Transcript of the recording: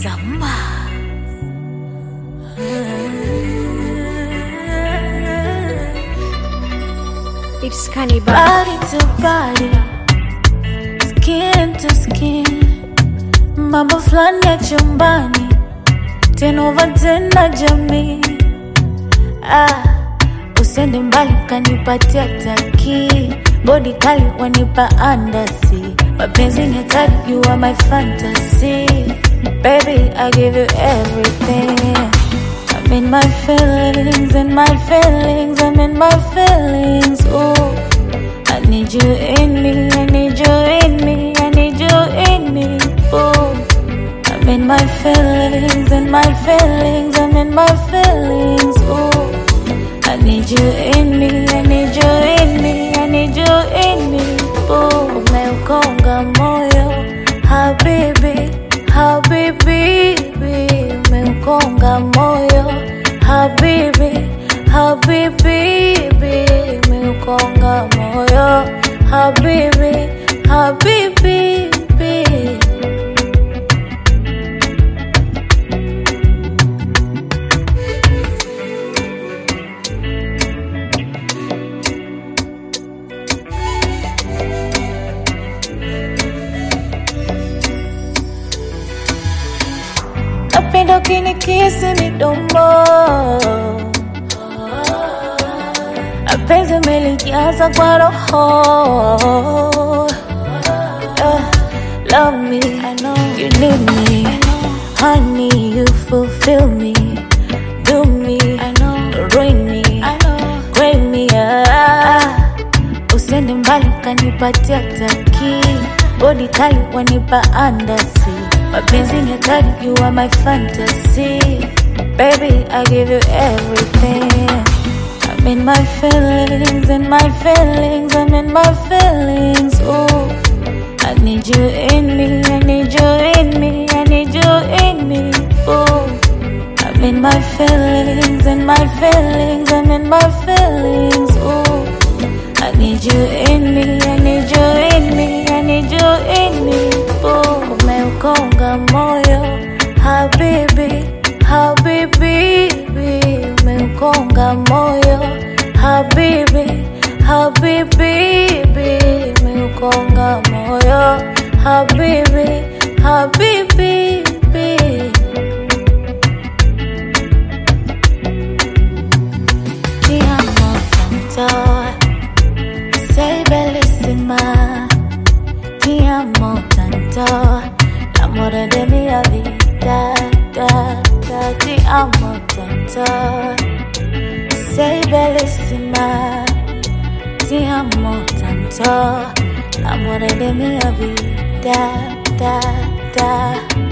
Samba. It's Cannibal. Body to body, skin to skin, mambo flani ya chumbani, 10 over 10 na jamii. Usende mbali kanipatia taki, body kali wanipa andasi, mapenzi ni hatari, you are my fantasy. Baby, I give you everything. I'm in my feelings, in my feelings, I'm in my feelings, ooh. I need you in me, I need you in me, I need you in me, ooh. I'm in my feelings, in my feelings, I'm in my feelings, ooh. I need you in me, I need you in me, I need you in me, ooh. Umeukonga moyo, habibi, habibi, umeukonga moyo, habibi, habibi, umeukonga moyo, habibi, habibi. Napenda ukinikisi midomo, mapenzi umelijaza kwa roho. Love me, I know you need me, honey, you fulfill me. Do me, I know, ruin me, I know, break me. Usende mbali kanipatia taki, body kali wanipa andasi, mapenzi ni hatari, you are my fantasy. Baby, I give you everything. I'm in my feelings, in my feelings, I'm in my feelings, ooh. I need you in me, I need you in me, I need you in me, ooh. I'm in my feelings, in my feelings, I'm in my feelings, ooh. I need you in me, I need you in me, I need you in me, ooh. Umeukonga moyo, habibi, habibi, umeukonga moyo, habibi, habibi, umeukonga moyo, habibi, habibi. Ti amo tanto, sei bellissima. Ti amo tanto, l'amore della mia vita, ti amo tanto, sei bellissima. Ti amo tanto, l'amore della mia vita,